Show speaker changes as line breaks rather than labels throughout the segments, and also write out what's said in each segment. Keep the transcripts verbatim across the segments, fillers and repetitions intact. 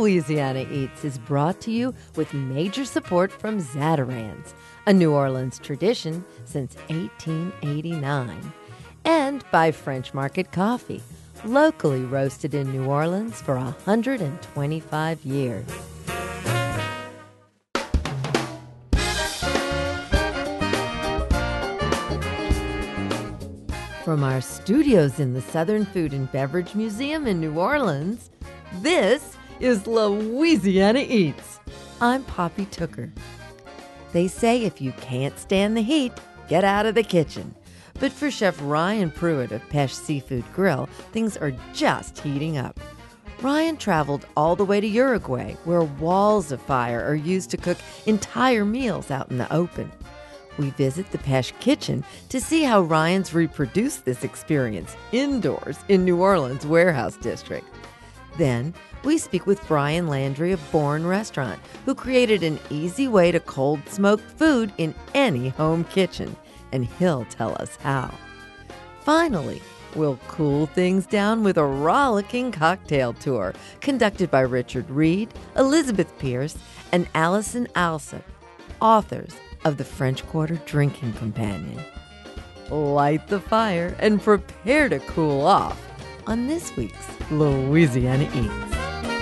Louisiana Eats is brought to you with major support from Zatarain's, a New Orleans tradition since eighteen eighty-nine, and by French Market Coffee, locally roasted in New Orleans for one hundred twenty-five years. From our studios in the Southern Food and Beverage Museum in New Orleans, this is Louisiana Eats. I'm Poppy Tooker. They say if you can't stand the heat, get out of the kitchen. But for Chef Ryan Pruitt of Pêche Seafood Grill, things are just heating up. Ryan traveled all the way to Uruguay, where walls of fire are used to cook entire meals out in the open. We visit the Pêche Kitchen to see how Ryan's reproduced this experience indoors in New Orleans' Warehouse District. Then, we speak with Brian Landry of Bourne Restaurant, who created an easy way to cold smoke food in any home kitchen, and he'll tell us how. Finally, we'll cool things down with a rollicking cocktail tour conducted by Richard Reed, Elizabeth Pierce, and Allison Alsop, authors of the French Quarter Drinking Companion. Light the fire and prepare to cool off on this week's Louisiana Eats.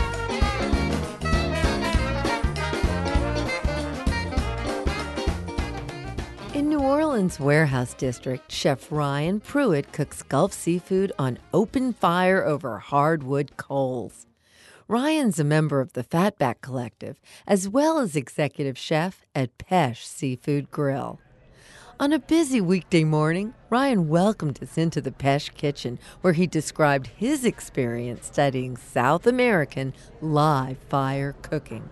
In New Orleans' Warehouse District, Chef Ryan Pruitt cooks Gulf seafood on open fire over hardwood coals. Ryan's a member of the Fatback Collective, as well as executive chef at Pêche Seafood Grill. On a busy weekday morning, Ryan welcomed us into the Pêche Kitchen, where he described his experience studying South American live fire cooking.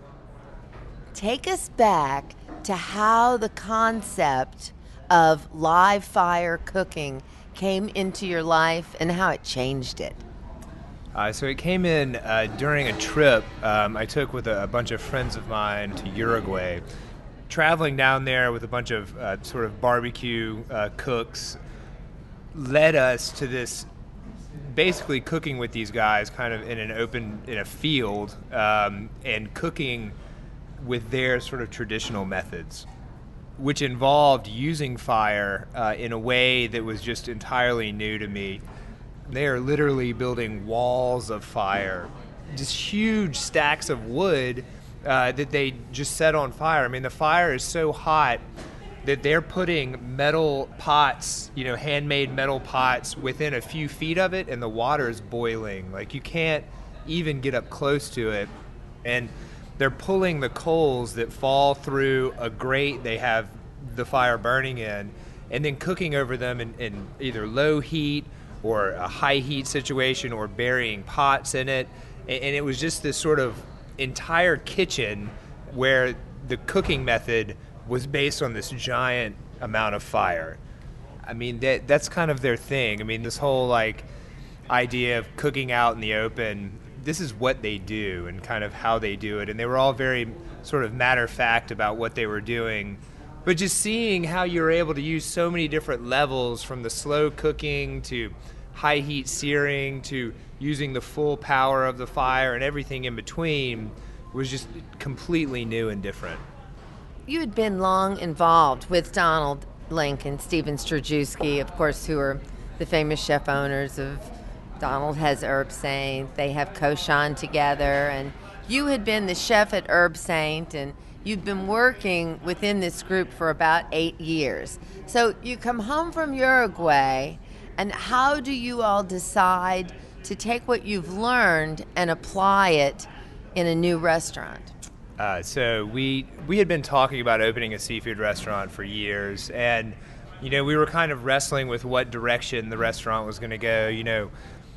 Take us back to how the concept of live fire cooking came into your life and how it changed it.
Uh, so it came in uh, during a trip um, I took with a, a bunch of friends of mine to Uruguay. Traveling down there with a bunch of uh, sort of barbecue uh, cooks led us to this, basically cooking with these guys kind of in an open, in a field, um, and cooking with their sort of traditional methods, which involved using fire uh, in a way that was just entirely new to me. They are literally building walls of fire, just huge stacks of wood uh, that they just set on fire. I mean, the fire is so hot that they're putting metal pots, you know, handmade metal pots within a few feet of it, and the water is boiling. Like, you can't even get up close to it. And they're pulling the coals that fall through a grate they have the fire burning in, and then cooking over them in, in either low heat or a high heat situation, or burying pots in it. And it was just this sort of entire kitchen where the cooking method was based on this giant amount of fire. I mean, that that's kind of their thing. I mean, this whole like idea of cooking out in the open, this is what they do and kind of how they do it. And they were all very sort of matter of fact about what they were doing. But just seeing how you're able to use so many different levels, from the slow cooking to high heat searing to using the full power of the fire and everything in between, was just completely new and different.
You had been long involved with Donald Lincoln, Steven Strajewski, of course, who are the famous chef owners of Donald has Herb Saint. They have Cochon together, and you had been the chef at Herb Saint, and you've been working within this group for about eight years. So you come home from Uruguay, and how do you all decide to take what you've learned and apply it in a new restaurant?
Uh, so we we had been talking about opening a seafood restaurant for years, and you know, we were kind of wrestling with what direction the restaurant was going to go. You know,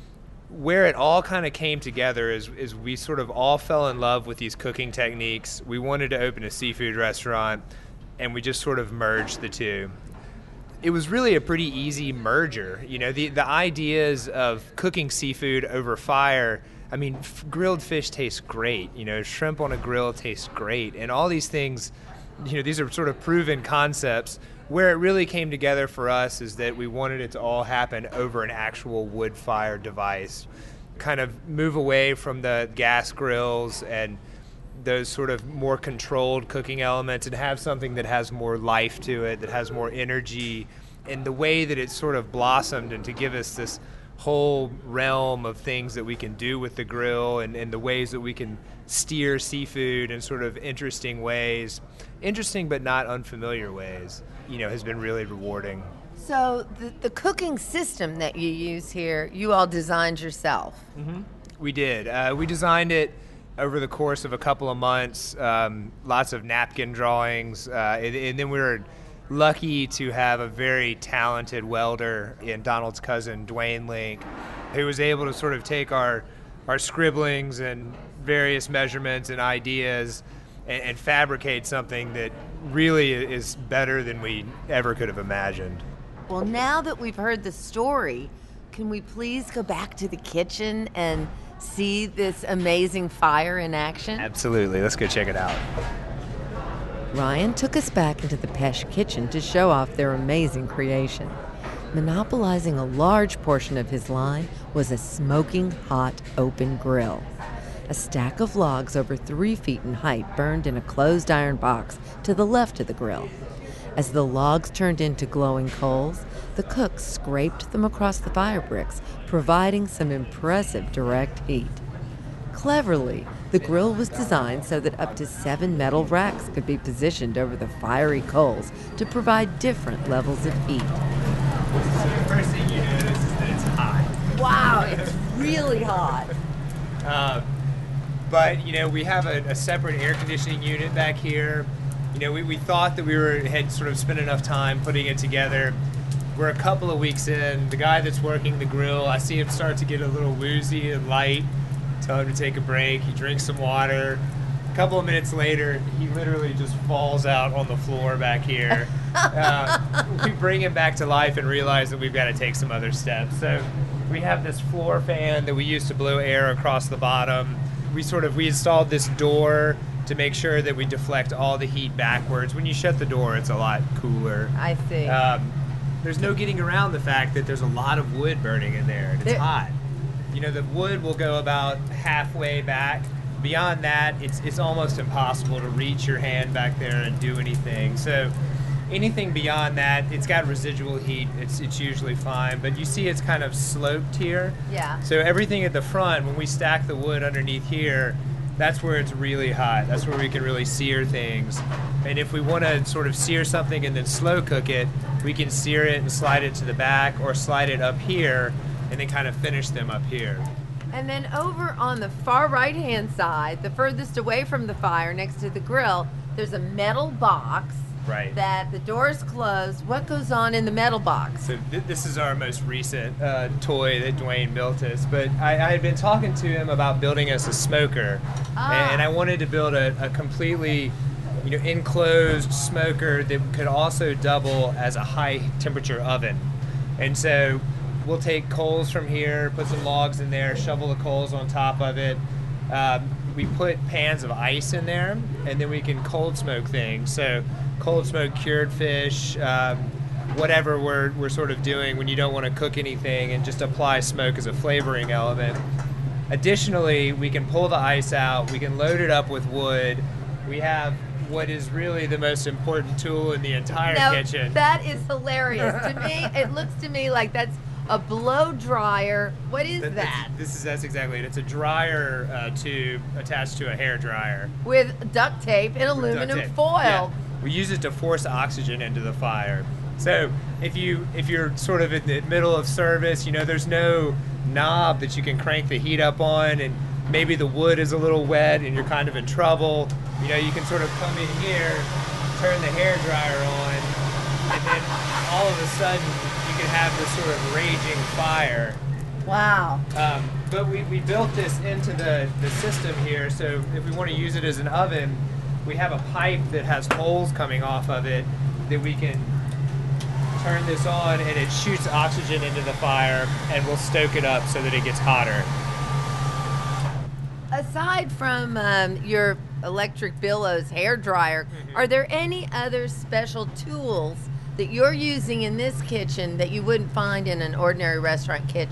where it all kind of came together is is we sort of all fell in love with these cooking techniques. We wanted to open a seafood restaurant, and we just sort of merged the two. It was really a pretty easy merger. You know, the the ideas of cooking seafood over fire, I mean, f- grilled fish tastes great. You know, shrimp on a grill tastes great. And all these things, you know, these are sort of proven concepts. Where it really came together for us is that we wanted it to all happen over an actual wood fire device. kind of move away from the gas grills and those sort of more controlled cooking elements and have something that has more life to it, that has more energy, and the way that it's sort of blossomed and to give us this whole realm of things that we can do with the grill and, and the ways that we can steer seafood in sort of interesting ways, interesting but not unfamiliar ways, you know, has been really rewarding.
So the, the cooking system that you use here, you all designed yourself.
Mm-hmm. We did. Uh, we designed it over the course of a couple of months, um, lots of napkin drawings, uh, and, and then we were lucky to have a very talented welder in Donald's cousin, Dwayne Link, who was able to sort of take our, our scribblings and various measurements and ideas and, and fabricate something that really is better than we ever could have imagined.
Well, now that we've heard the story, can we please go back to the kitchen and see this amazing fire in action?
Absolutely. Let's go check it out.
Ryan took us back into the Pesh kitchen to show off their amazing creation. Monopolizing a large portion of his line was a smoking hot open grill. A stack of logs over three feet in height burned in a closed iron box to the left of the grill. As the logs turned into glowing coals, the cook scraped them across the fire bricks, providing some impressive direct heat. Cleverly, the grill was designed so that up to seven metal racks could be positioned over the fiery coals to provide different levels of heat.
So the first thing you notice is that it's hot.
Wow, it's really hot.
Uh, but, you know, we have a, a separate air conditioning unit back here. You know, we, we thought that we were had sort of spent enough time putting it together. We're a couple of weeks in. The guy that's working the grill, I see him start to get a little woozy and light. Tell him to take a break. He drinks some water. A couple of minutes later, he literally just falls out on the floor back here. uh, we bring him back to life and realize that we've got to take some other steps. So we have this floor fan that we use to blow air across the bottom. We sort of, we installed this door to make sure that we deflect all the heat backwards. When you shut the door, it's a lot cooler.
I see.
Um, there's no getting around the fact that there's a lot of wood burning in there, and it's
There-
hot. You know, the wood will go about halfway back. Beyond that, it's it's almost impossible to reach your hand back there and do anything. So anything beyond that, it's got residual heat. It's it's usually fine. But you see it's kind of sloped here.
Yeah.
So everything at the front, when we stack the wood underneath here, that's where it's really hot. That's where we can really sear things. And if we want to sort of sear something and then slow cook it, we can sear it and slide it to the back or slide it up here and then kind of finish them up here.
And then over on the far right-hand side, the furthest away from the fire next to the grill, there's a metal box.
Right.
That the door's closed. What goes on in the metal box?
So th- this is our most recent uh, toy that Dwayne built us. But I, I had been talking to him about building us a smoker,
Ah.
and I wanted to build a, a completely, you know, enclosed smoker that could also double as a high temperature oven. And so we'll take coals from here, put some logs in there, shovel the coals on top of it. Um, we put pans of ice in there, and then we can cold smoke things. So cold smoke cured fish, um, whatever we're, we're sort of doing when you don't want to cook anything and just apply smoke as a flavoring element. Additionally, we can pull the ice out, we can load it up with wood. We have what is really the most important tool in the entire
Now,
kitchen.
that is hilarious. To me, it looks to me like that's a blow dryer. What is
That-
that?
that's- This is that's exactly it. It's a dryer uh, tube attached to a hair dryer.
With duct tape and aluminum
Duct tape.
foil.
Yeah. We use it to force oxygen into the fire. So if you if you're sort of in the middle of service, you know, there's no knob that you can crank the heat up on, and maybe the wood is a little wet and you're kind of in trouble. You know, you can sort of come in here, turn the hair dryer on, and then all of a sudden you can have this sort of raging fire.
Wow.
Um, but we, we built this into the, the system here, so if we want to use it as an oven, we have a pipe that has holes coming off of it that we can turn this on, and it shoots oxygen into the fire, and we'll stoke it up so that it gets hotter.
Aside from um, your electric billows hair dryer,
Mm-hmm.
are there any other special tools that you're using in this kitchen that you wouldn't find in an ordinary restaurant kitchen?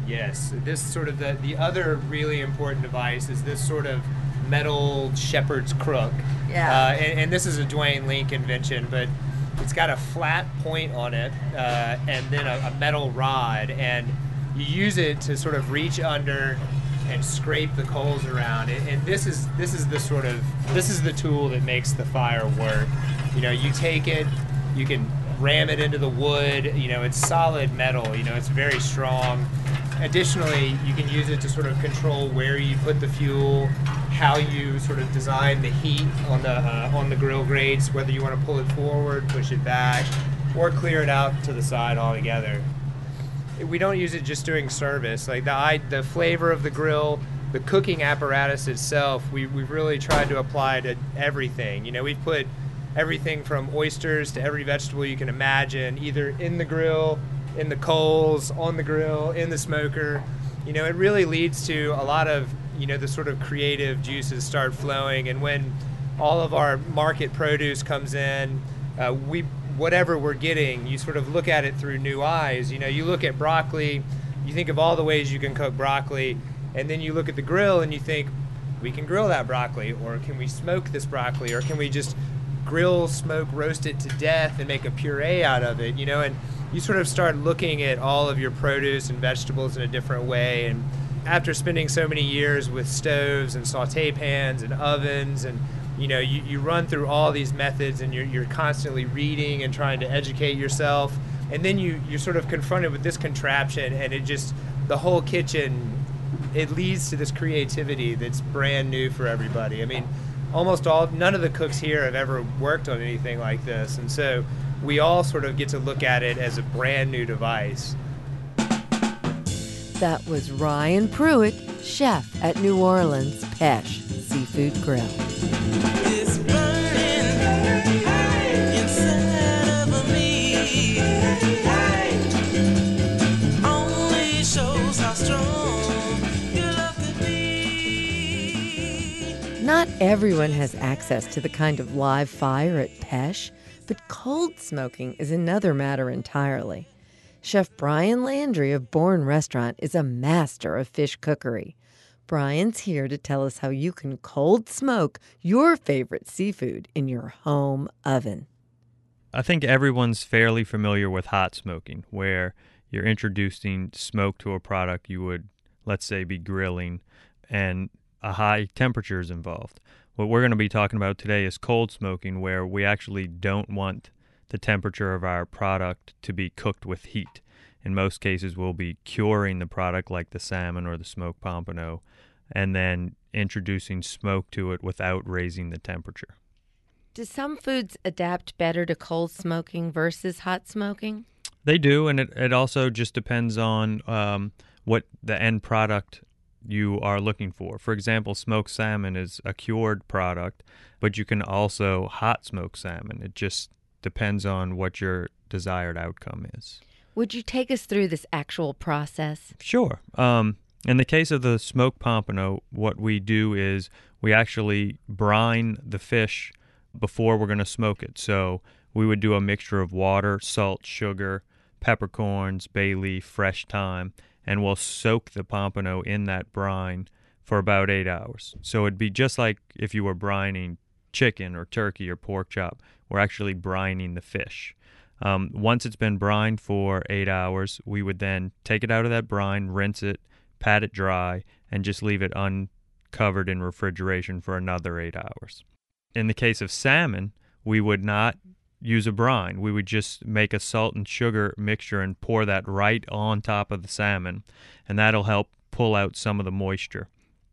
Yes, this sort of the, the other really important device is this sort of metal shepherd's crook.
Yeah.
Uh, and, and this is a Dwayne Link invention, but it's got a flat point on it uh, and then a, a metal rod, and you use it to sort of reach under and scrape the coals around. And, and this is this is the sort of this is the tool that makes the fire work. You know, you take it, you can ram it into the wood. You know, it's solid metal. You know, it's very strong. Additionally, you can use it to sort of control where you put the fuel, how you sort of design the heat on the uh, on the grill grates, whether you want to pull it forward, push it back, or clear it out to the side altogether. We don't use it just during service. Like the I, the flavor of the grill, the cooking apparatus itself, we, we've really tried to apply to everything. You know, we've put everything from oysters to every vegetable you can imagine, either in the grill, in the coals, on the grill, in the smoker. You know, it really leads to a lot of, you know, the sort of creative juices start flowing. And when all of our market produce comes in, uh, we whatever we're getting, you sort of look at it through new eyes. You know, you look at broccoli, you think of all the ways you can cook broccoli, and then you look at the grill and you think, we can grill that broccoli, or can we smoke this broccoli, or can we just grill, smoke, roast it to death and make a puree out of it, you know? And you sort of start looking at all of your produce and vegetables in a different way. And after spending so many years with stoves and saute pans and ovens, and you know, you, you run through all these methods, and you're, you're constantly reading and trying to educate yourself. And then you, you're sort of confronted with this contraption, and it just, the whole kitchen, it leads to this creativity that's brand new for everybody. I mean, almost all, none of the cooks here have ever worked on anything like this. And so we all sort of get to look at it as a brand new device.
That was Ryan Pruitt, chef at New Orleans Peche Seafood Grill.
It's burning inside of me. Only shows how strong your love could be.
Not everyone has access to the kind of live fire at Peche, but cold smoking is another matter entirely. Chef Brian Landry of Bourne Restaurant is a master of fish cookery. Brian's here to tell us how you can cold smoke your favorite seafood in your home oven.
I think everyone's fairly familiar with hot smoking, where you're introducing smoke to a product you would, let's say, be grilling, and a high temperature is involved. What we're going to be talking about today is cold smoking, where we actually don't want the temperature of our product to be cooked with heat. In most cases, we'll be curing the product like the salmon or the smoked pompano, and then introducing smoke to it without raising the temperature.
Do some foods adapt better to cold smoking versus hot smoking?
They do, and it, it also just depends on um, what the end product you are looking for. For example, smoked salmon is a cured product, but you can also hot smoke salmon. It just depends on what your desired outcome is.
Would you take us through this actual process?
Sure. Um, in the case of the smoked pompano, what we do is we actually brine the fish before we're going to smoke it. So we would do a mixture of water, salt, sugar, peppercorns, bay leaf, fresh thyme, and we'll soak the pompano in that brine for about eight hours. So it'd be just like if you were brining chicken or turkey or pork chop. We're actually brining the fish. Um, once it's been brined for eight hours, we would then take it out of that brine, rinse it, pat it dry, and just leave it uncovered in refrigeration for another eight hours. In the case of salmon, we would not use a brine. We would just make a salt and sugar mixture and pour that right on top of the salmon, and that'll help pull out some of the moisture.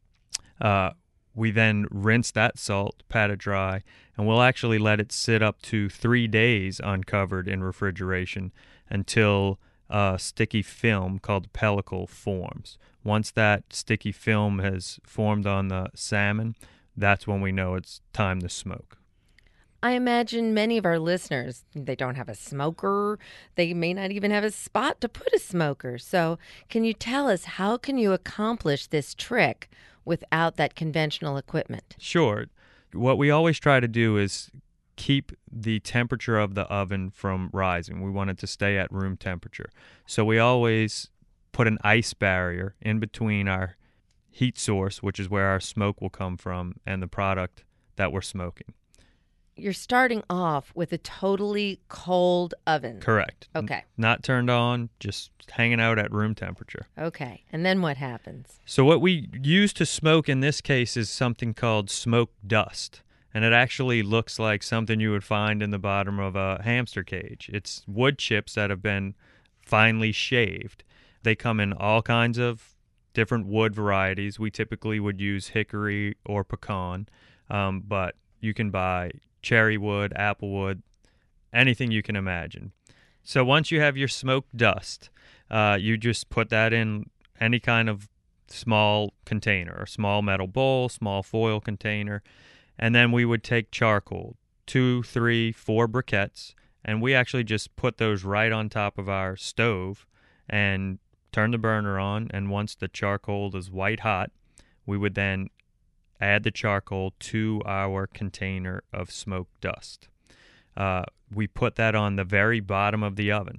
Uh, we then rinse that salt, pat it dry, and we'll actually let it sit up to three days uncovered in refrigeration until a sticky film called pellicle forms. Once that sticky film has formed on the salmon, that's when we know it's time to smoke.
I imagine many of our listeners, they don't have a smoker. They may not even have a spot to put a smoker. So can you tell us, how can you accomplish this trick without that conventional equipment?
Sure. What we always try to do is keep the temperature of the oven from rising. We want it to stay at room temperature. So we always put an ice barrier in between our heat source, which is where our smoke will come from, and the product that we're smoking.
You're starting off with a totally cold oven.
Correct.
Okay.
N- not turned on, just hanging out at room temperature.
Okay. And then what happens?
So what we use to smoke in this case is something called smoke dust. And it actually looks like something you would find in the bottom of a hamster cage. It's wood chips that have been finely shaved. They come in all kinds of different wood varieties. We typically would use hickory or pecan, um, but you can buy cherry wood, apple wood, anything you can imagine. So once you have your smoke dust, uh, you just put that in any kind of small container, a small metal bowl, small foil container, and then we would take charcoal, two, three, four briquettes, and we actually just put those right on top of our stove and turn the burner on, and once the charcoal is white hot, we would then add the charcoal to our container of smoke dust. Uh, we put that on the very bottom of the oven.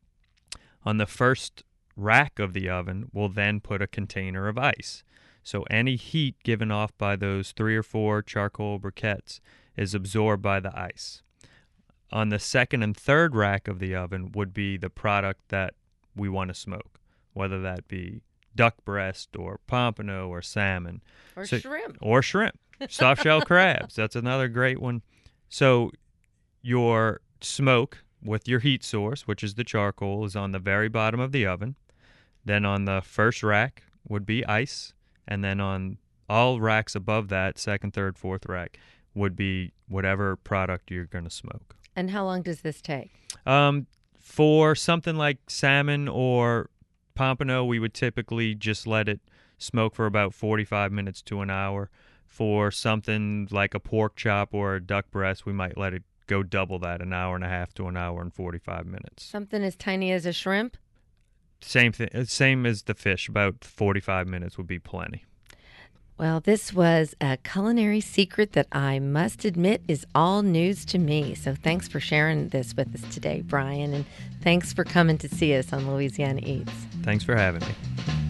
On the first rack of the oven, we'll then put a container of ice. So any heat given off by those three or four charcoal briquettes is absorbed by the ice. On the second and third rack of the oven would be the product that we want to smoke, whether that be duck breast or pompano or salmon.
Or
so,
shrimp.
Or shrimp. Soft shell crabs. That's another great one. So your smoke with your heat source, which is the charcoal, is on the very bottom of the oven. Then on the first rack would be ice. And then on all racks above that, second, third, fourth rack, would be whatever product you're going to smoke.
And how long does this take?
Um, for something like salmon or pompano, we would typically just let it smoke for about forty-five minutes to an hour. For something like a pork chop or a duck breast, we might let it go double that, an hour and a half to an hour and forty-five minutes.
Something as tiny as a shrimp?
Same thing, same as the fish, about forty-five minutes would be plenty.
Well, this was a culinary secret that I must admit is all news to me. So thanks for sharing this with us today, Brian, and thanks for coming to see us on Louisiana Eats.
Thanks for having me.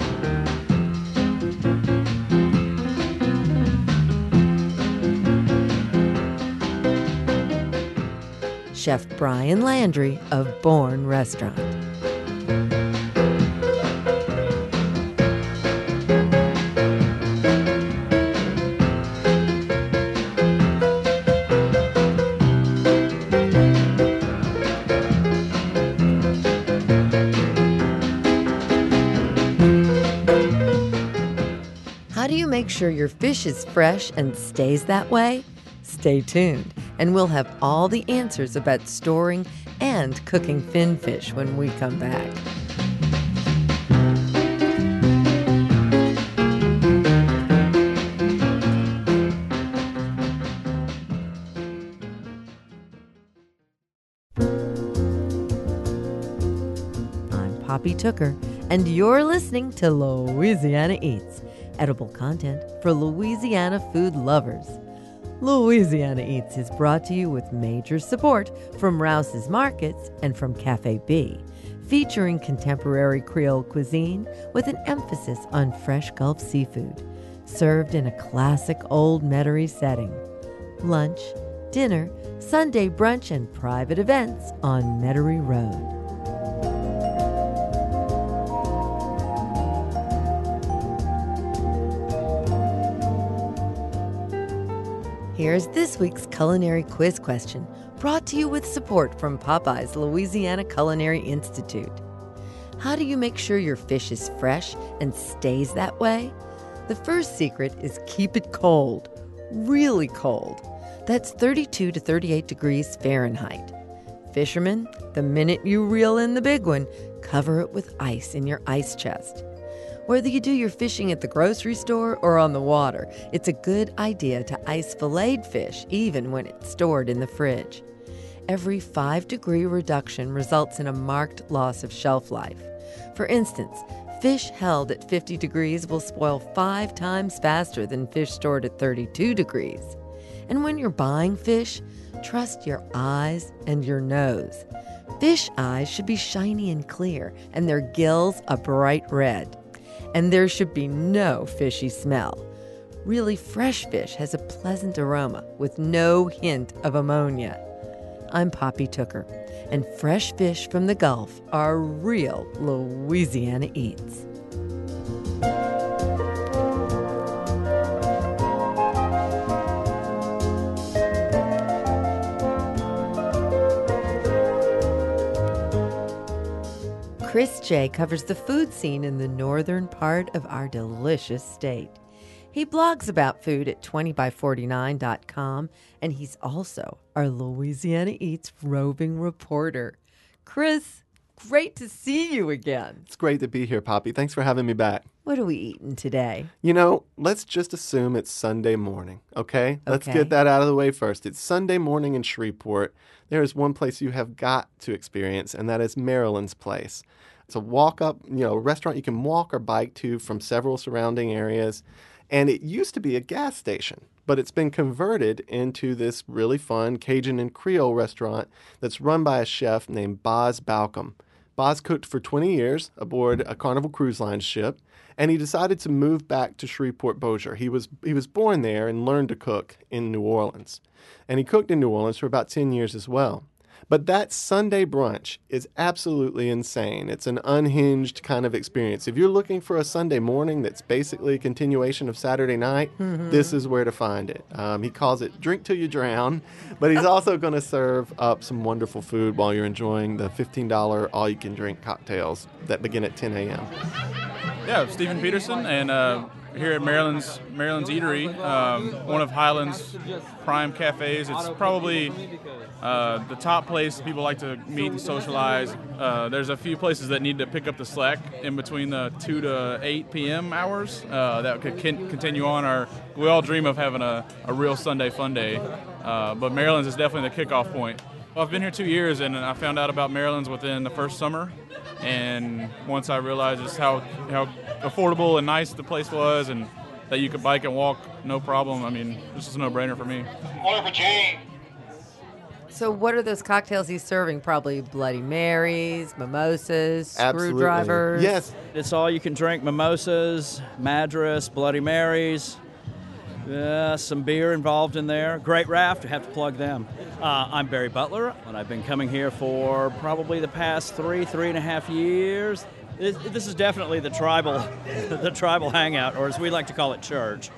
Chef Brian Landry of Bourne Restaurant. How do you make sure your fish is fresh and stays that way? Stay tuned, and we'll have all the answers about storing and cooking finfish when we come back. I'm Poppy Tooker, and you're listening to Louisiana Eats, edible content for Louisiana food lovers. Louisiana Eats is brought to you with major support from Rouse's Markets and from Cafe B, featuring contemporary Creole cuisine with an emphasis on fresh Gulf seafood, served in a classic old Metairie setting. Lunch, dinner, Sunday brunch, and private events on Metairie Road. Here's this week's culinary quiz question, brought to you with support from Popeye's Louisiana Culinary Institute. How do you make sure your fish is fresh and stays that way? The first secret is keep it cold, really cold. That's thirty-two to thirty-eight degrees Fahrenheit. Fishermen, the minute you reel in the big one, cover it with ice in your ice chest. Whether you do your fishing at the grocery store or on the water, it's a good idea to ice filleted fish even when it's stored in the fridge. Every five degree reduction results in a marked loss of shelf life. For instance, fish held at fifty degrees will spoil five times faster than fish stored at thirty-two degrees. And when you're buying fish, trust your eyes and your nose. Fish eyes should be shiny and clear, and their gills a bright red. And there should be no fishy smell. Really fresh fish has a pleasant aroma with no hint of ammonia. I'm Poppy Tooker, and fresh fish from the Gulf are real Louisiana eats. Chris J. covers the food scene in the northern part of our delicious state. He blogs about food at twenty by forty-nine dot com, and he's also our Louisiana Eats roving reporter. Chris, great to see you again.
It's great to be here, Poppy. Thanks for having me back.
What are we eating today?
You know, let's just assume it's Sunday morning, okay? Let's
Okay.
get that out of the way first. It's Sunday morning in Shreveport. There is one place you have got to experience, and that is Maryland's Place. It's a walk-up, you know, restaurant you can walk or bike to from several surrounding areas. And it used to be a gas station, but it's been converted into this really fun Cajun and Creole restaurant that's run by a chef named Boz Balcom. Boz cooked for twenty years aboard a Carnival Cruise Line ship, and he decided to move back to Shreveport-Bossier. He was he was born there and learned to cook in New Orleans. And he cooked in New Orleans for about ten years as well. But that Sunday brunch is absolutely insane. It's an unhinged kind of experience. If you're looking for a Sunday morning that's basically a continuation of Saturday night, mm-hmm. this is where to find it. Um, he calls it drink till you drown, but he's also going to serve up some wonderful food while you're enjoying the fifteen dollars all-you-can-drink cocktails that begin at ten a.m.
Yeah, Stephen Peterson, and uh, here at Maryland's Maryland's Eatery, um, one of Highland's prime cafes. It's probably uh, the top place people like to meet and socialize. Uh, there's a few places that need to pick up the slack in between the two to eight p.m. hours uh, that could con- continue on. Our we all dream of having a, a real Sunday fun day, uh, but Maryland's is definitely the kickoff point. Well, I've been here two years, and I found out about Maryland's within the first summer. And once I realized just how, how affordable and nice the place was, and that you could bike and walk no problem, I mean, this is a no-brainer for me.
Order for Jane.
So what are those cocktails he's serving? Probably Bloody Marys, mimosas,
Absolutely.
screwdrivers.
Yes.
It's all you can drink: mimosas, Madras, Bloody Marys, uh, some beer involved in there. Great Raft, I have to plug them. Uh, I'm Barry Butler, and I've been coming here for probably the past three, three and a half years. This, this is definitely the tribal, the tribal hangout, or as we like to call it, church.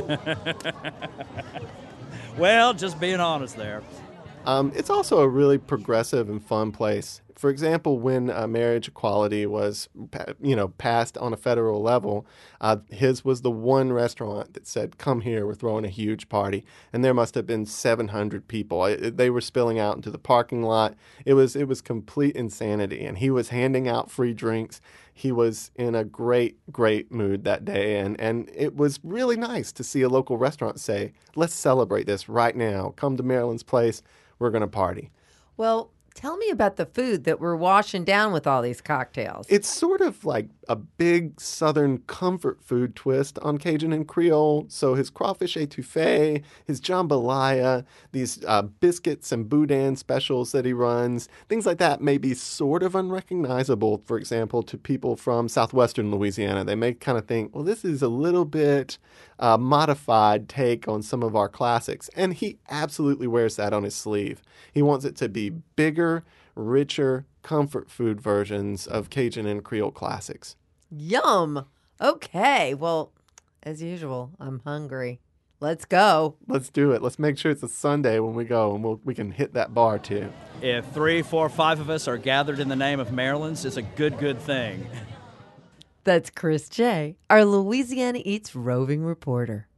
Well, just being honest there.
Um, it's also a really progressive and fun place. For example, when uh, marriage equality was, you know, passed on a federal level, uh, his was the one restaurant that said, "Come here, we're throwing a huge party." And there must have been seven hundred people. It, they were spilling out into the parking lot. It was it was complete insanity. And he was handing out free drinks. He was in a great, great mood that day. And, and it was really nice to see a local restaurant say, "Let's celebrate this right now. Come to Maryland's Place. We're going to party."
Well, tell me about the food that we're washing down with all these cocktails.
It's sort of like a big Southern comfort food twist on Cajun and Creole. So his crawfish étouffée, his jambalaya, these uh, biscuits and boudin specials that he runs, things like that may be sort of unrecognizable, for example, to people from southwestern Louisiana. They may kind of think, well, this is a little bit uh, modified take on some of our classics. And he absolutely wears that on his sleeve. He wants it to be bigger, richer, comfort food versions of Cajun and Creole classics.
Yum. Okay. Well, as usual, I'm hungry. Let's go.
Let's do it. Let's make sure it's a Sunday when we go, and we'll, we can hit that bar too.
If three, four, five of us are gathered in the name of Maryland's, it's a good, good thing.
That's Chris J., our Louisiana Eats roving reporter.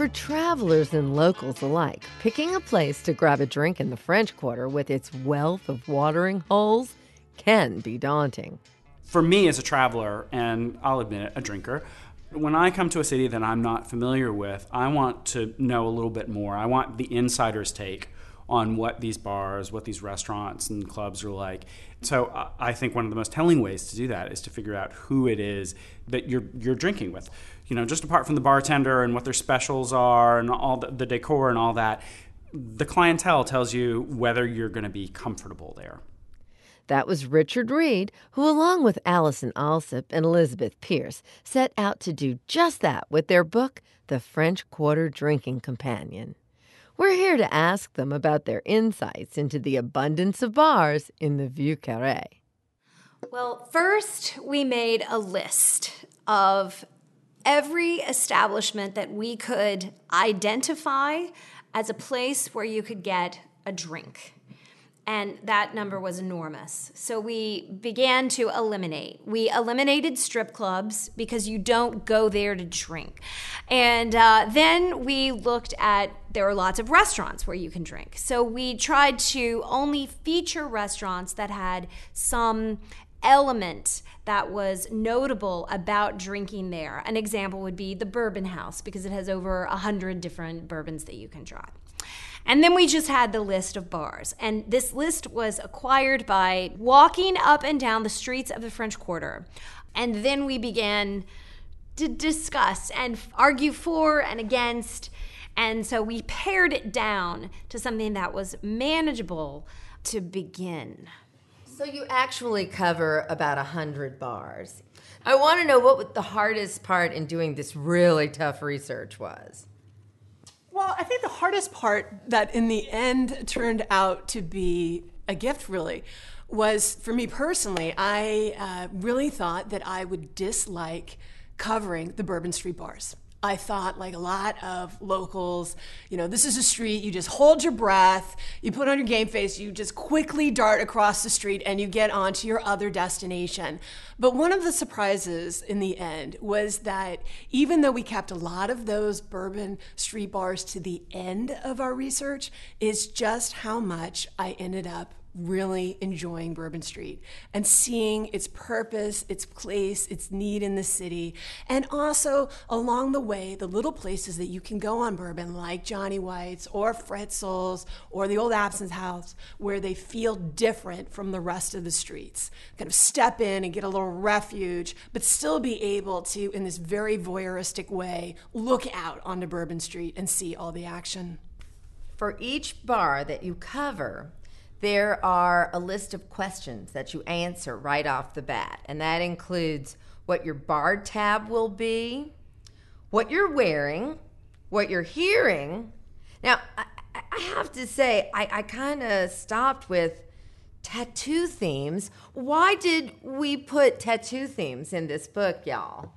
For travelers and locals alike, picking a place to grab a drink in the French Quarter with its wealth of watering holes can be daunting.
For me as a traveler, and I'll admit it, a drinker, when I come to a city that I'm not familiar with, I want to know a little bit more. I want the insider's take on what these bars, what these restaurants and clubs are like. So I think one of the most telling ways to do that is to figure out who it is that you're you're drinking with. You know, just apart from the bartender and what their specials are and all the, the decor and all that, the clientele tells you whether you're going to be comfortable there.
That was Richard Reed, who, along with Allison Alsop and Elizabeth Pierce, set out to do just that with their book, The French Quarter Drinking Companion. We're here to ask them about their insights into the abundance of bars in the Vieux Carré.
Well, first, we made a list of every establishment that we could identify as a place where you could get a drink. And that number was enormous. So we began to eliminate. We eliminated strip clubs because you don't go there to drink. And uh, then we looked at, there are lots of restaurants where you can drink. So we tried to only feature restaurants that had some element that was notable about drinking there. An example would be the Bourbon House, because it has over one hundred different bourbons that you can try. And then we just had the list of bars. And this list was acquired by walking up and down the streets of the French Quarter. And then we began to discuss and argue for and against. And so we pared it down to something that was manageable to begin.
So you actually cover about one hundred bars. I want to know what the hardest part in doing this really tough research was.
Well, I think the hardest part that in the end turned out to be a gift, really, was for me personally. I uh, really thought that I would dislike covering the Bourbon Street bars. I thought, like a lot of locals, you know, this is a street, you just hold your breath, you put on your game face, you just quickly dart across the street and you get on to your other destination. But one of the surprises in the end was that even though we kept a lot of those Bourbon Street bars to the end of our research, is just how much I ended up really enjoying Bourbon Street and seeing its purpose, its place, its need in the city. And also along the way, the little places that you can go on Bourbon, like Johnny White's or Fritzel's or the Old Absinthe House, where they feel different from the rest of the streets. Kind of step in and get a little refuge, but still be able to, in this very voyeuristic way, look out onto Bourbon Street and see all the action.
For each bar that you cover, there are a list of questions that you answer right off the bat, and that includes what your bar tab will be, what you're wearing, what you're hearing. Now, I, I have to say, I, I kind of stopped with tattoo themes. Why did we put tattoo themes in this book, y'all?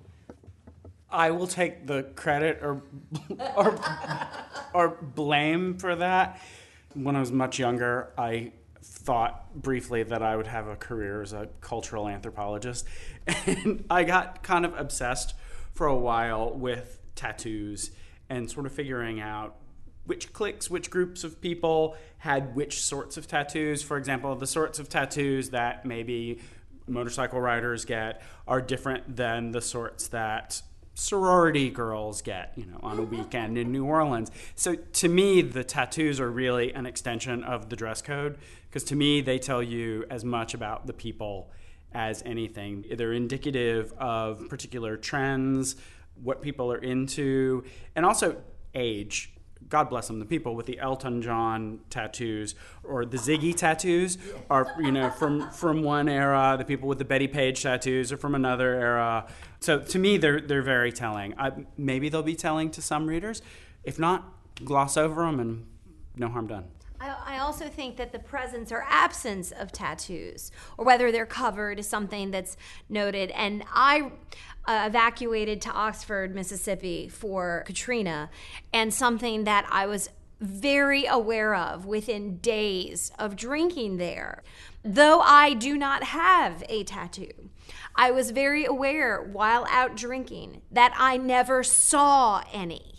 I will take the credit or or, or blame for that. When I was much younger, I thought briefly that I would have a career as a cultural anthropologist. And I got kind of obsessed for a while with tattoos and sort of figuring out which cliques, which groups of people had which sorts of tattoos. For example, the sorts of tattoos that maybe motorcycle riders get are different than the sorts that sorority girls get, you know, on a weekend in New Orleans. So to me, the tattoos are really an extension of the dress code, because to me, they tell you as much about the people as anything. They're indicative of particular trends, what people are into, and also age. God bless them, the people with the Elton John tattoos or the Ziggy tattoos are, you know, from, from one era. The people with the Betty Page tattoos are from another era. So to me, they're they're very telling. I, maybe they'll be telling to some readers. If not, gloss over them and no harm done.
I, I also think that the presence or absence of tattoos, or whether they're covered, is something that's noted. And I uh, evacuated to Oxford, Mississippi for Katrina, and something that I was very aware of within days of drinking there. Though I do not have a tattoo, I was very aware while out drinking that I never saw any.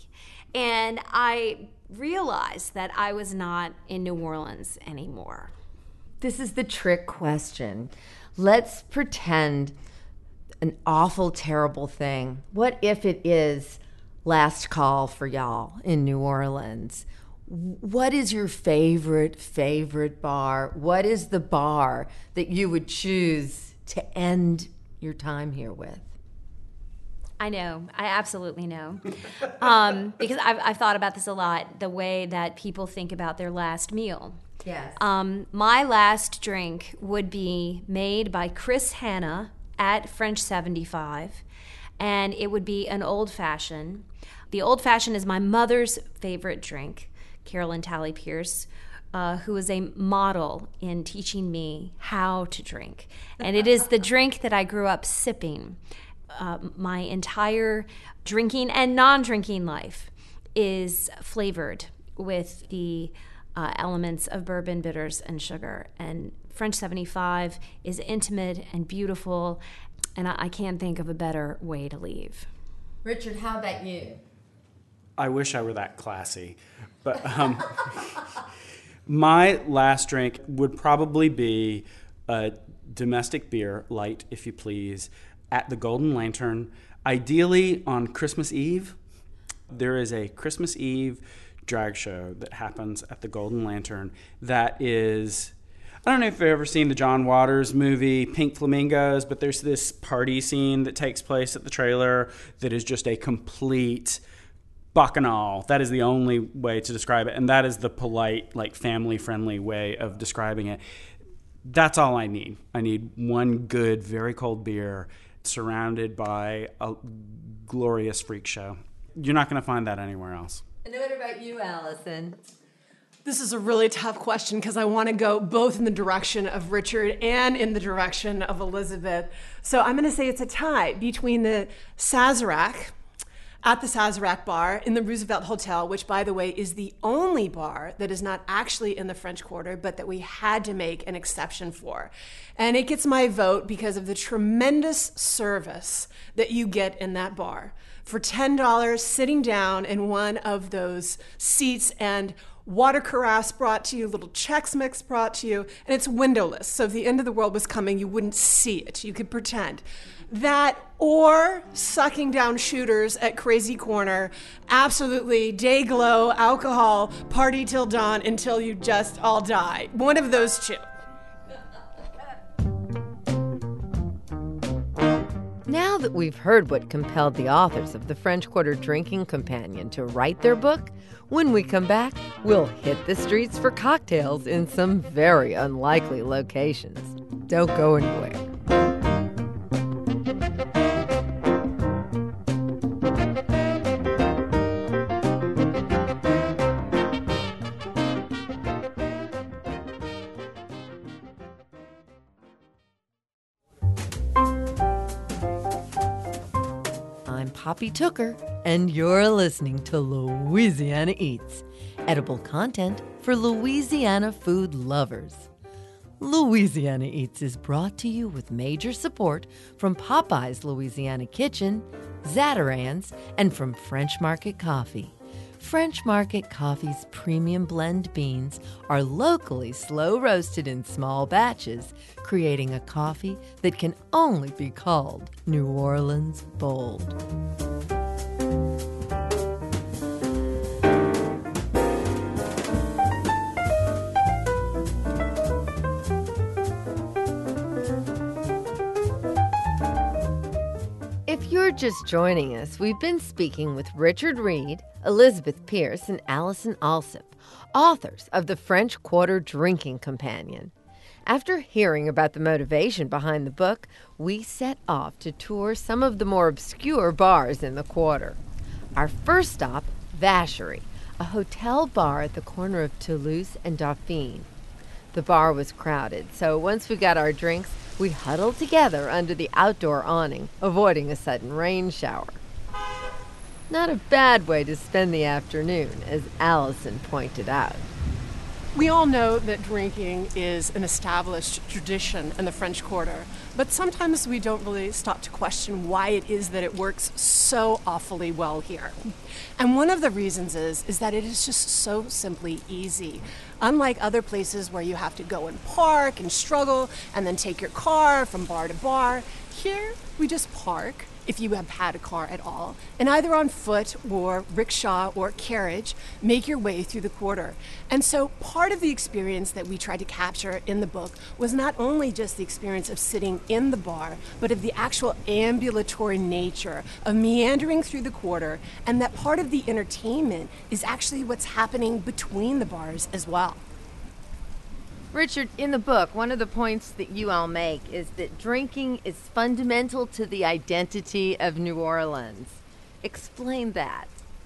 And I realized that I was not in New Orleans anymore.
This is the trick question. Let's pretend an awful, terrible thing. What if it is last call for y'all in New Orleans? What is your favorite, favorite bar? What is the bar that you would choose to end your time here with?
I know. I absolutely know. Um, because I've, I've thought about this a lot, the way that people think about their last meal.
Yes.
Um, my last drink would be made by Chris Hanna at French seventy-five, and it would be an old fashioned. The old fashioned is my mother's favorite drink, Carolyn Talley Pierce, uh, who is a model in teaching me how to drink. And it is the drink that I grew up sipping. Uh, my entire drinking and non-drinking life is flavored with the uh, elements of bourbon, bitters, and sugar. And French seventy-five is intimate and beautiful, and I, I can't think of a better way to leave.
Richard, how about you?
I wish I were that classy. But um, my last drink would probably be a domestic beer, light if you please, at the Golden Lantern, ideally on Christmas Eve. There is a Christmas Eve drag show that happens at the Golden Lantern that is, I don't know if you've ever seen the John Waters movie Pink Flamingos, but there's this party scene that takes place at the trailer that is just a complete bacchanal. That is the only way to describe it, and that is the polite, like family-friendly way of describing it. That's all I need. I need one good, very cold beer surrounded by a glorious freak show. You're not going to find that anywhere else.
And what about you, Allison?
This is a really tough question because I want to go both in the direction of Richard and in the direction of Elizabeth. So I'm going to say it's a tie between the Sazerac, at the Sazerac bar in the Roosevelt Hotel, which, by the way, is the only bar that is not actually in the French Quarter, but that we had to make an exception for. And it gets my vote because of the tremendous service that you get in that bar. For ten dollars, sitting down in one of those seats and water carafe brought to you, little Chex Mix brought to you, and it's windowless. So if the end of the world was coming, you wouldn't see it. You could pretend. That or sucking down shooters at Crazy Corner, absolutely day glow, alcohol, party till dawn until you just all die. One of those two.
Now that we've heard what compelled the authors of the French Quarter Drinking Companion to write their book, when we come back, we'll hit the streets for cocktails in some very unlikely locations. Don't go anywhere. Poppy Tooker, and you're listening to Louisiana Eats, edible content for Louisiana food lovers. Louisiana Eats is brought to you with major support from Popeye's Louisiana Kitchen, Zatarain's, and from French Market Coffee. French Market Coffee's premium blend beans are locally slow roasted in small batches, creating a coffee that can only be called New Orleans bold. If you're just joining us, we've been speaking with Richard Reed, Elizabeth Pierce, and Allison Alsop, authors of the French Quarter Drinking Companion. After hearing about the motivation behind the book, we set off to tour some of the more obscure bars in the Quarter. Our first stop, Vacherie, a hotel bar at the corner of Toulouse and Dauphine. The bar was crowded, so once we got our drinks, we huddled together under the outdoor awning, avoiding a sudden rain shower. Not a bad way to spend the afternoon, as Allison pointed out.
We all know that drinking is an established tradition in the French Quarter, but sometimes we don't really stop to question why it is that it works so awfully well here. And one of the reasons is, is that it is just so simply easy. Unlike other places where you have to go and park and struggle and then take your car from bar to bar, here we just park, if you have had a car at all, and either on foot or rickshaw or carriage, make your way through the quarter. And so part of the experience that we tried to capture in the book was not only just the experience of sitting in the bar, but of the actual ambulatory nature of meandering through the quarter, and that part of the entertainment is actually what's happening between the bars as well.
Richard, in the book, one of the points that you all make is that drinking is fundamental to the identity of New Orleans. Explain that.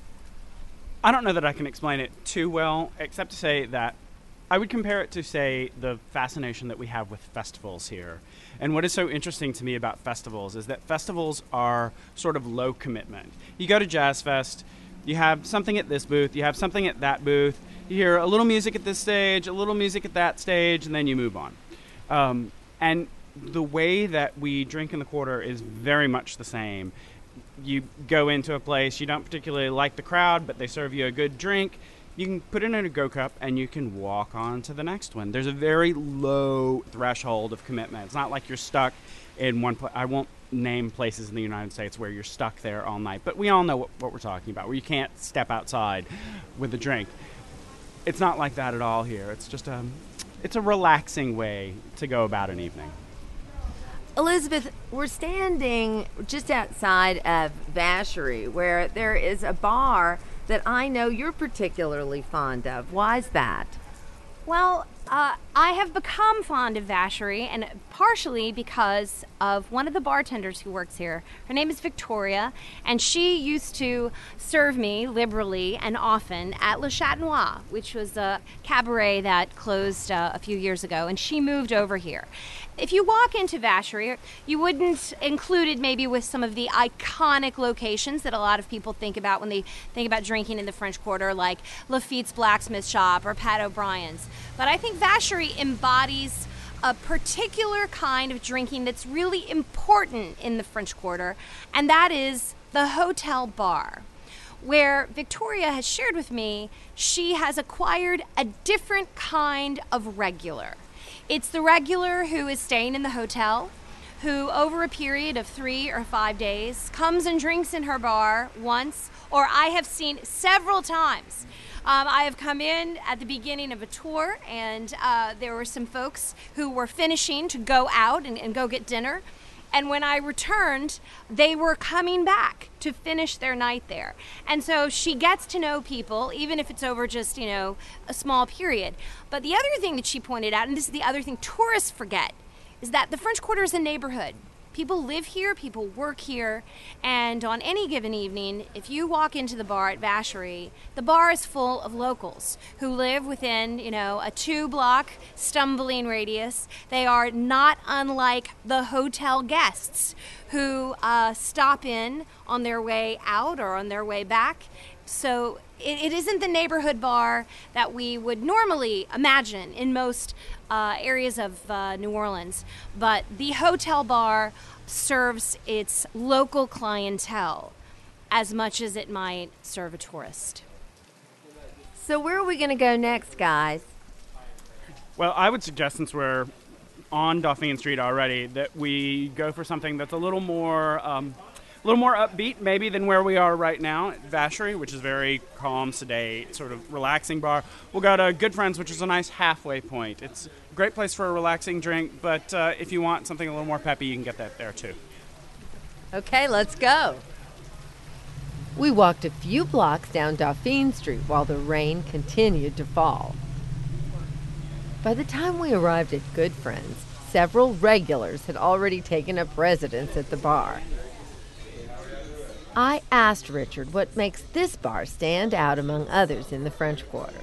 I don't know that I can explain it too well, except to say that I would compare it to, say, the fascination that we have with festivals here. And what is so interesting to me about festivals is that festivals are sort of low commitment. You go to Jazz Fest, you have something at this booth, you have something at that booth, you hear a little music at this stage, a little music at that stage, and then you move on. Um, and the way that we drink in the quarter is very much the same. You go into a place, you don't particularly like the crowd, but they serve you a good drink. You can put it in a go cup and you can walk on to the next one. There's a very low threshold of commitment. It's not like you're stuck in one place. I won't name places in the United States where you're stuck there all night, but we all know what, what we're talking about, where you can't step outside with a drink. It's not like that at all here. It's just a, it's a relaxing way to go about an evening.
Elizabeth, we're standing just outside of Vacherie, where there is a bar that I know you're particularly fond of. Why's that?
Well, uh, I have become fond of Vacherie, and partially because of one of the bartenders who works here. Her name is Victoria, and she used to serve me liberally and often at Le Chat Noir, which was a cabaret that closed uh, a few years ago, and she moved over here. If you walk into Vacherie, you wouldn't include it maybe with some of the iconic locations that a lot of people think about when they think about drinking in the French Quarter, like Lafitte's Blacksmith Shop or Pat O'Brien's. But I think Vacherie embodies a particular kind of drinking that's really important in the French Quarter, and that is the hotel bar, where Victoria has shared with me she has acquired a different kind of regular. It's the regular who is staying in the hotel, who over a period of three or five days comes and drinks in her bar once, or I have seen several times. Um, I have come in at the beginning of a tour, and uh, there were some folks who were finishing to go out and, and go get dinner. And when I returned, they were coming back to finish their night there. And so she gets to know people, even if it's over just, you know, a small period. But the other thing that she pointed out, and this is the other thing tourists forget, is that the French Quarter is a neighborhood. People live here, people work here, and on any given evening, if you walk into the bar at Vacherie, the bar is full of locals who live within, you know, a two-block stumbling radius. They are not unlike the hotel guests who uh, stop in on their way out or on their way back. So it, it isn't the neighborhood bar that we would normally imagine in most uh, areas of uh, New Orleans, but the hotel bar serves its local clientele as much as it might serve a tourist.
So where are we going to go next, guys?
Well, I would suggest, since we're on Dauphine Street already, that we go for something that's a little more um, a little more upbeat maybe than where we are right now at Vacherie, which is very calm, sedate, sort of relaxing bar. We'll go to Good Friends, which is a nice halfway point. It's a great place for a relaxing drink, but uh, if you want something a little more peppy, you can get that there too.
Okay, let's go. We walked a few blocks down Dauphine Street while the rain continued to fall. By the time we arrived at Good Friends, several regulars had already taken up residence at the bar. I asked Richard what makes this bar stand out among others in the French Quarter.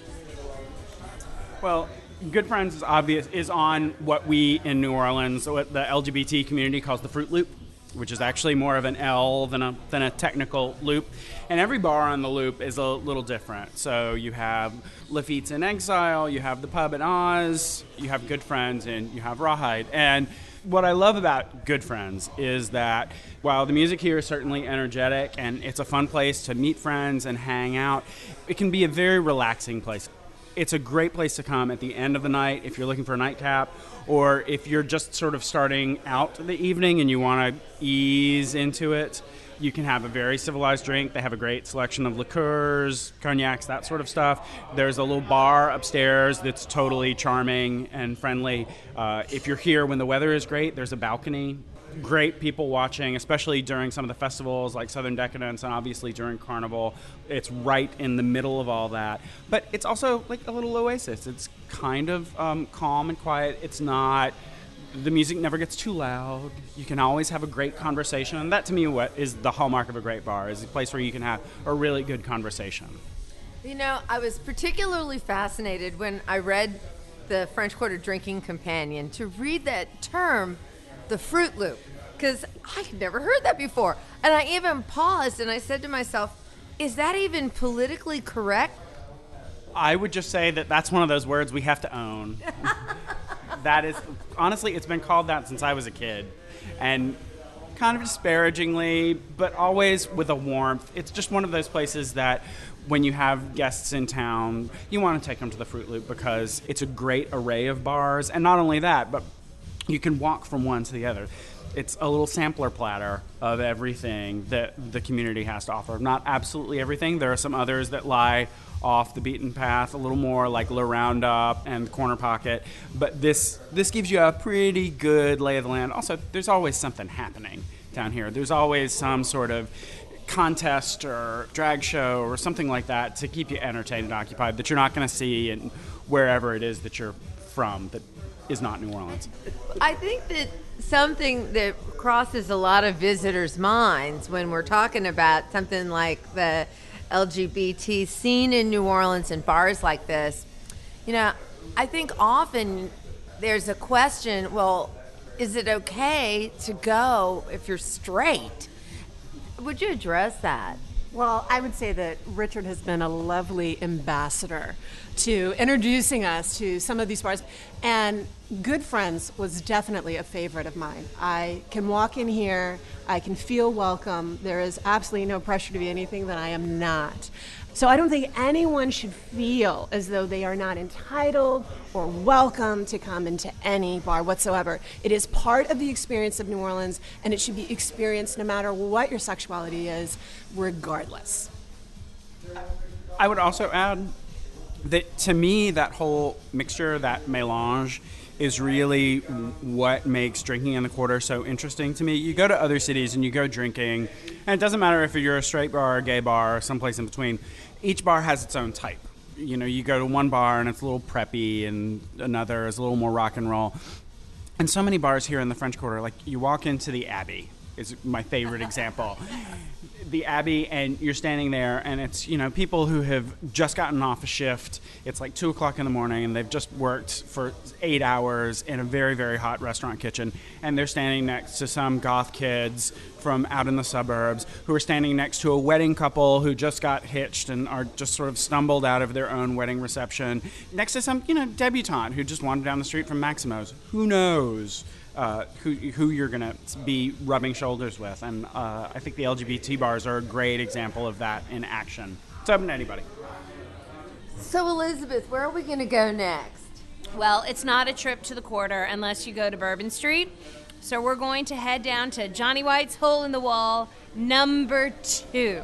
Well, Good Friends is obvious is on what we in New Orleans, what the L G B T community calls the Fruit Loop. which is actually more of an L than a than a technical loop. And every bar on the loop is a little different. So you have Lafitte's in Exile, you have the Pub at Oz, you have Good Friends, and you have Rawhide. And what I love about Good Friends is that while the music here is certainly energetic and it's a fun place to meet friends and hang out, it can be a very relaxing place. It's a great place to come at the end of the night if you're looking for a nightcap, or if you're just sort of starting out the evening and you want to ease into it. You can have a very civilized drink. They have a great selection of liqueurs, cognacs, that sort of stuff. There's a little bar upstairs that's totally charming and friendly. Uh, if you're here when the weather is great, there's a balcony. Great people watching, especially during some of the festivals like Southern Decadence and obviously during Carnival. It's right in the middle of all that. But it's also like a little oasis. It's kind of um, calm and quiet. It's not... The music never gets too loud. You can always have a great conversation. And that, to me, what is the hallmark of a great bar, is a place where you can have a really good conversation.
You know, I was particularly fascinated when I read the French Quarter Drinking Companion to read that term, the Fruit Loop, because I had never heard that before. And I even paused and I said to myself, is that even politically correct?
I would just say that that's one of those words we have to own. That is, honestly, it's been called that since I was a kid. And kind of disparagingly, but always with a warmth. It's just one of those places that when you have guests in town, you want to take them to the Fruit Loop because it's a great array of bars. And not only that, but you can walk from one to the other. It's a little sampler platter of everything that the community has to offer. Not absolutely everything. There are some others that lie off the beaten path, a little more like Le Roundup and Corner Pocket. But this this gives you a pretty good lay of the land. Also, there's always something happening down here. There's always some sort of contest or drag show or something like that to keep you entertained and occupied that you're not going to see in wherever it is that you're from that is not New Orleans.
I think that something that crosses a lot of visitors' minds when we're talking about something like the L G B T scene in New Orleans and bars like this, you know, I think often there's a question, well, is it okay to go if you're straight? Would you address that?
Well, I would say that Richard has been a lovely ambassador to introducing us to some of these bars. And Good Friends was definitely a favorite of mine. I can walk in here, I can feel welcome. There is absolutely no pressure to be anything that I am not. So I don't think anyone should feel as though they are not entitled or welcome to come into any bar whatsoever. It is part of the experience of New Orleans, and it should be experienced no matter what your sexuality is, regardless.
I would also add that to me, that whole mixture, that mélange, is really what makes drinking in the Quarter so interesting to me. You go to other cities and you go drinking, and it doesn't matter if you're a straight bar, a gay bar, or someplace in between. Each bar has its own type. You know, you go to one bar and it's a little preppy, and another is a little more rock and roll. And so many bars here in the French Quarter, like you walk into the Abbey, is my favorite example. The Abbey, and you're standing there, and it's, you know, people who have just gotten off a shift. It's like two o'clock in the morning, and they've just worked for eight hours in a very, very hot restaurant kitchen, and they're standing next to some goth kids from out in the suburbs who are standing next to a wedding couple who just got hitched and are just sort of stumbled out of their own wedding reception, next to some, you know, debutante who just wandered down the street from Maximo's. Who knows? Uh, who who you're going to be rubbing shoulders with. And uh, I think the L G B T bars are a great example of that in action. It's open to anybody.
So, Elizabeth, where are we going to go next?
Well, it's not a trip to the Quarter unless you go to Bourbon Street. So we're going to head down to Johnny White's Hole in the Wall, number two.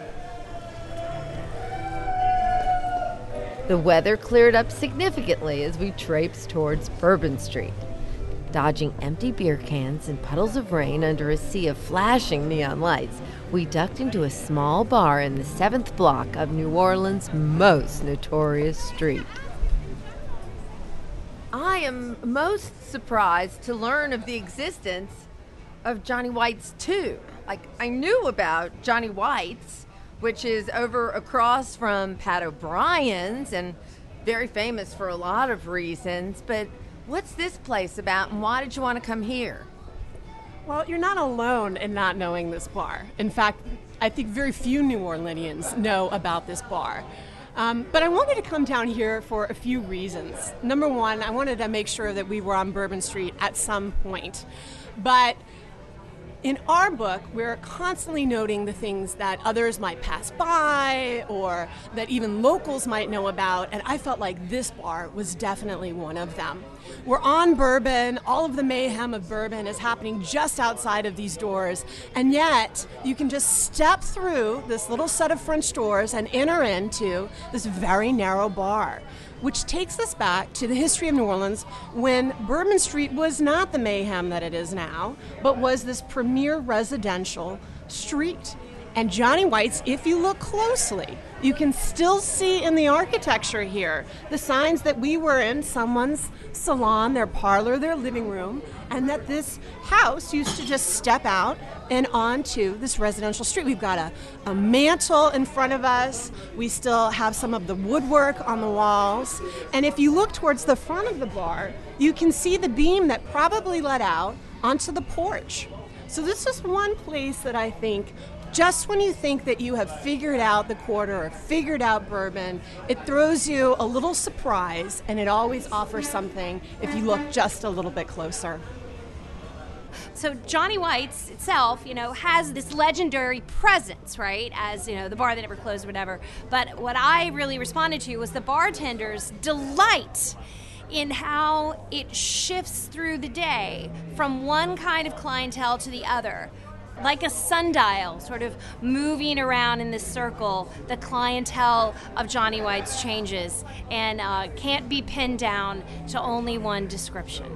The weather cleared up significantly as we traipsed towards Bourbon Street. Dodging empty beer cans and puddles of rain under a sea of flashing neon lights, we ducked into a small bar in the seventh block of New Orleans' most notorious street. I am most surprised to learn of the existence of Johnny White's too. Like, I knew about Johnny White's, which is over across from Pat O'Brien's and very famous for a lot of reasons, but what's this place about, and why did you want to come here?
Well, you're not alone in not knowing this bar. In fact, I think very few New Orleanians know about this bar. Um, but I wanted to come down here for a few reasons. Number one, I wanted to make sure that we were on Bourbon Street at some point. But in our book, we're constantly noting the things that others might pass by or that even locals might know about, and I felt like this bar was definitely one of them. We're on Bourbon. All of the mayhem of Bourbon is happening just outside of these doors, and yet you can just step through this little set of French doors and enter into this very narrow bar, which takes us back to the history of New Orleans when Bourbon Street was not the mayhem that it is now, but was this premier residential street. And Johnny White's, if you look closely, you can still see in the architecture here the signs that we were in someone's salon, their parlor, their living room, and that this house used to just step out and onto this residential street. We've got a, a mantle in front of us. We still have some of the woodwork on the walls. And if you look towards the front of the bar, you can see the beam that probably led out onto the porch. So this is one place that I think, just when you think that you have figured out the quarter or figured out Bourbon, it throws you a little surprise, and it always offers something if you look just a little bit closer.
So Johnny White's itself, you know, has this legendary presence, right, as, you know, the bar that never closed or whatever. But what I really responded to was the bartender's delight in how it shifts through the day from one kind of clientele to the other. Like a sundial sort of moving around in this circle, the clientele of Johnny White's changes and uh, can't be pinned down to only one description.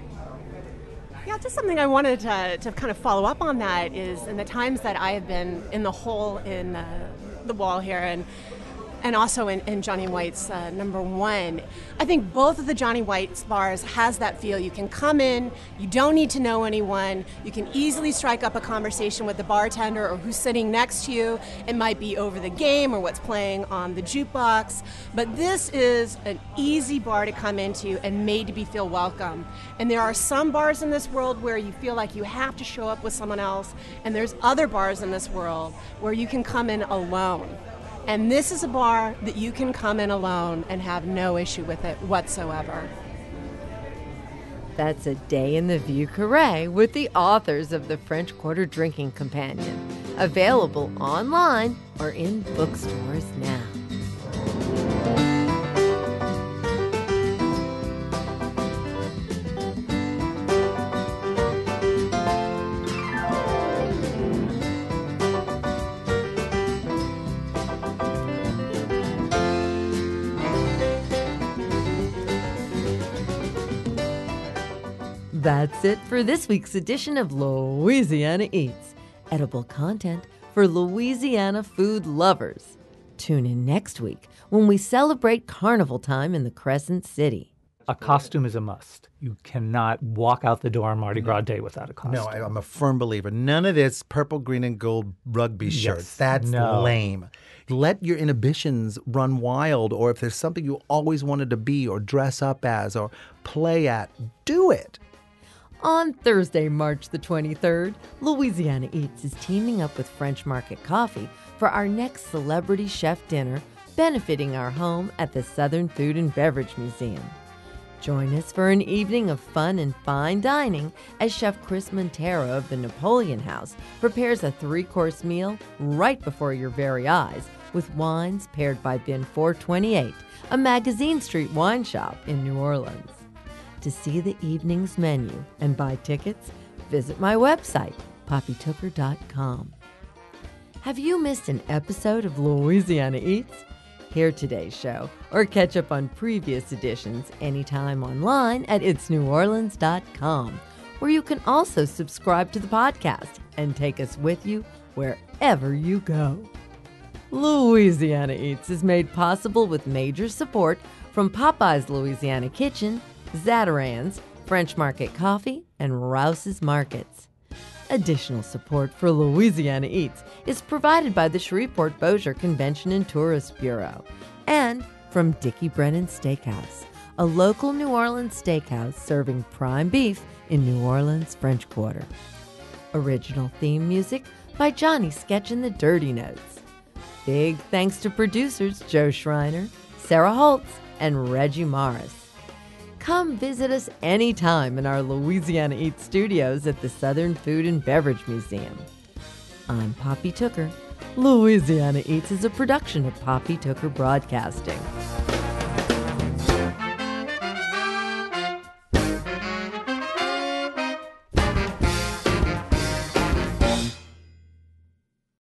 Yeah, just something I wanted to, to kind of follow up on that is in the times that I have been in the hole in uh, the wall here and and also in, in Johnny White's uh, number one. I think both of the Johnny White's bars has that feel. You can come in, you don't need to know anyone, you can easily strike up a conversation with the bartender or who's sitting next to you. It might be over the game or what's playing on the jukebox, but this is an easy bar to come into and made to be feel welcome. And there are some bars in this world where you feel like you have to show up with someone else, and there's other bars in this world where you can come in alone. And this is a bar that you can come in alone and have no issue with it whatsoever.
That's a day in the Vieux Carré with the authors of the French Quarter Drinking Companion. Available online or in bookstores now. That's it for this week's edition of Louisiana Eats, edible content for Louisiana food lovers. Tune in next week when we celebrate carnival time in the Crescent City.
A costume is a must. You cannot walk out the door on Mardi Gras Day without a costume.
No, I, I'm a firm believer. None of this purple, green, and gold rugby shirts.
Yes,
That's
no.
lame. Let your inhibitions run wild, or if there's something you always wanted to be or dress up as or play at, do it.
On Thursday, March the twenty-third, Louisiana Eats is teaming up with French Market Coffee for our next celebrity chef dinner benefiting our home at the Southern Food and Beverage Museum. Join us for an evening of fun and fine dining as Chef Chris Montero of the Napoleon House prepares a three-course meal right before your very eyes with wines paired by Bin four twenty-eight, a Magazine Street wine shop in New Orleans. To see the evening's menu and buy tickets, visit my website, poppy tooker dot com. Have you missed an episode of Louisiana Eats? Hear today's show or catch up on previous editions anytime online at its new orleans dot com, where you can also subscribe to the podcast and take us with you wherever you go. Louisiana Eats is made possible with major support from Popeye's Louisiana Kitchen, Zatarain's, French Market Coffee, and Rouse's Markets. Additional support for Louisiana Eats is provided by the Shreveport-Bossier Convention and Tourist Bureau and from Dickie Brennan Steakhouse, a local New Orleans steakhouse serving prime beef in New Orleans' French Quarter. Original theme music by Johnny Sketch and the Dirty Notes. Big thanks to producers Joe Schreiner, Sarah Holtz, and Reggie Morris. Come visit us anytime in our Louisiana Eats studios at the Southern Food and Beverage Museum. I'm Poppy Tooker. Louisiana Eats is a production of Poppy Tooker Broadcasting.